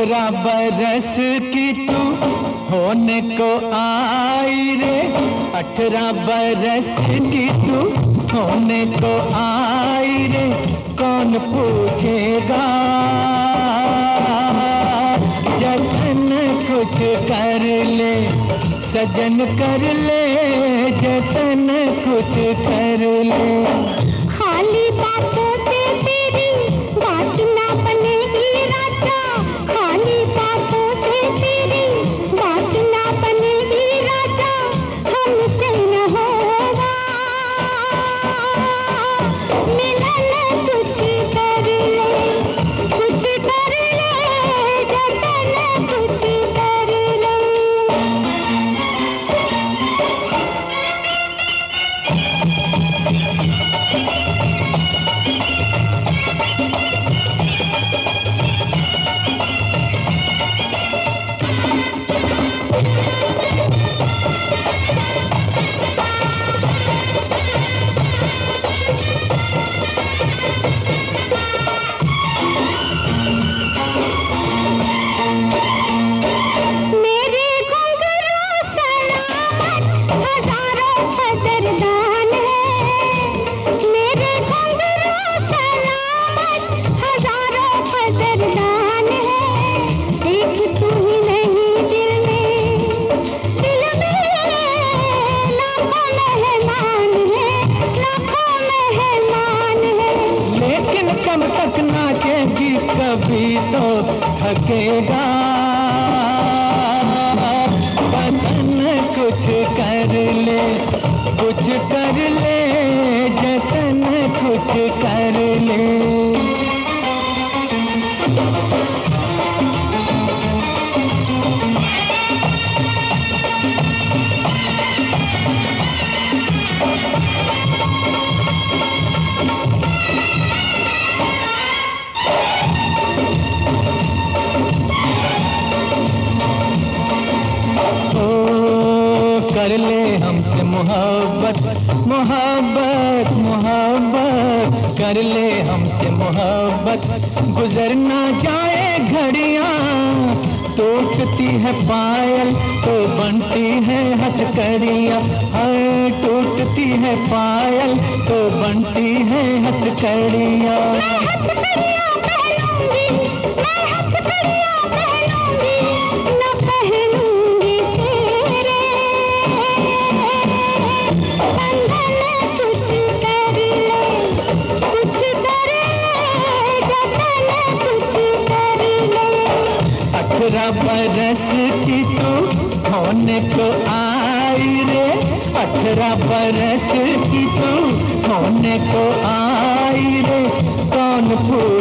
18 बरस की तू होने को आई रे, 18 बरस की तू होने को आई रे, कौन पूछेगा जतन कुछ कर ले, सजन कर ले जतन कुछ कर ले। खाली बातों से तेरी बात ना बनेगी राजा, खाली बातों से तेरी बात ना बनेगी राजा, हमसे न होगा मिलन, कुछ कर ले, कुछ कर ले जतन कुछ कर ले। कब तक नाचेगी कभी तो थकेगा, बदन कुछ कर ले, कुछ कर ले जतन कुछ कर ले। कर ले हमसे मोहब्बत, मोहब्बत, मोहब्बत, कर ले हमसे मोहब्बत, गुजर ना जाए घड़ियां, टूटती है पायल तो बनती है हथकड़ियां, टूटती है पायल तो बनती है हथकड़ियां। बरस की तू होने को आई रे, 18 बरस की तू होने को आई रे, कौन पूछेगा